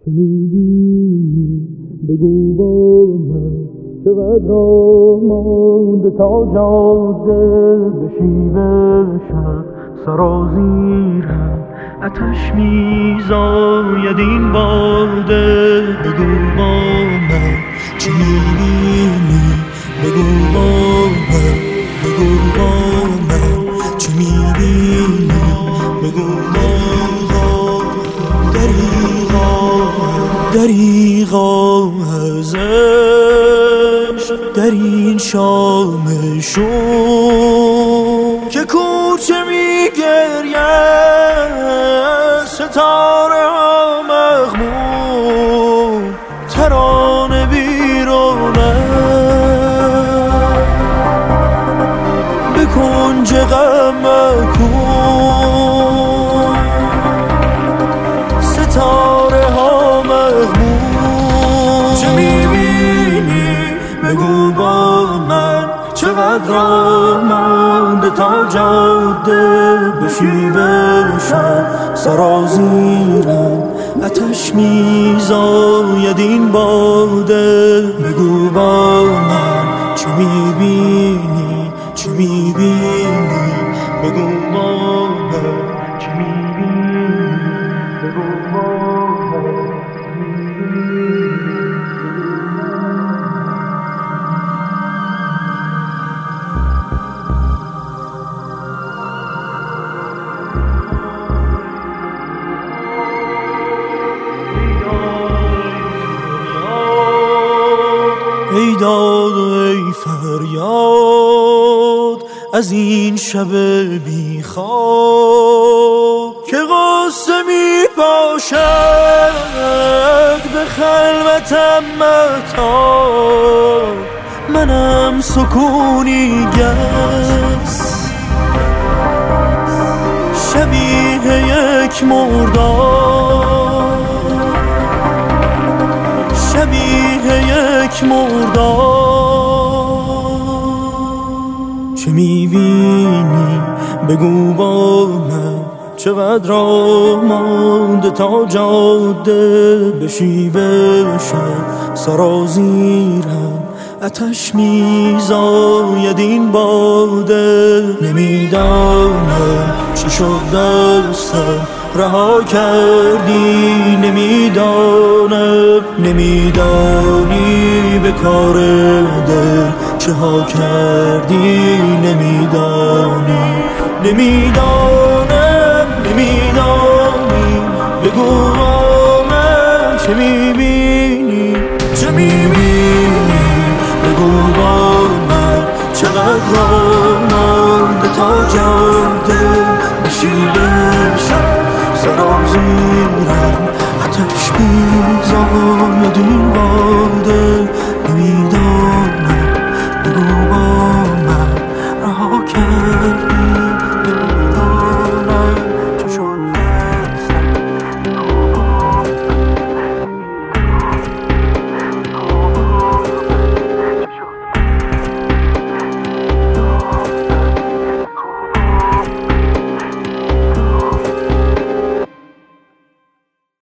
چه می‌بینی بگو با من، چقدر راه مانده تا جاده بشیوه شب سرازیرم آتش میزاید این باده. بگو با من چه می‌بینی بگو با من، بگو با من چه می‌بینی بگو با من. دریغا از عشق در این شام شو که کوچه میگرید ستاره ها مغموم ترانه بیرونه به کنج غم مکن ستاره ها مغموم. چه میبینی بگو با من، چقدر راه مانده تا جاده بشیوه شب سرازیرم آتش میزاید این باده. بگو با من چه میبینی چه میبینی بگو با من چه میبینی بگو با من. ای داد و ای فریاد از این شب بی خواب که غصه می باشد به خلوتم مهتاب. منم سکونی گس شبیه یک مردار، شبیه یک مردار. چه میبینی بگو با من، چقدر راه مانده تا جاده بشیوه شب سرازیرم آتش میزاید این باده. نمیدانم چی شد دستم رها کردی، نمیدانم نمیدانی به کار دل چه ها کردی، نمیدانی نمیدانم نمیدانی بگو با من چه میبینی چه میبینی بگو با من. چقدر راه مانده تا جاده بشیوه شب سرازیرم آتش میزاید این باده.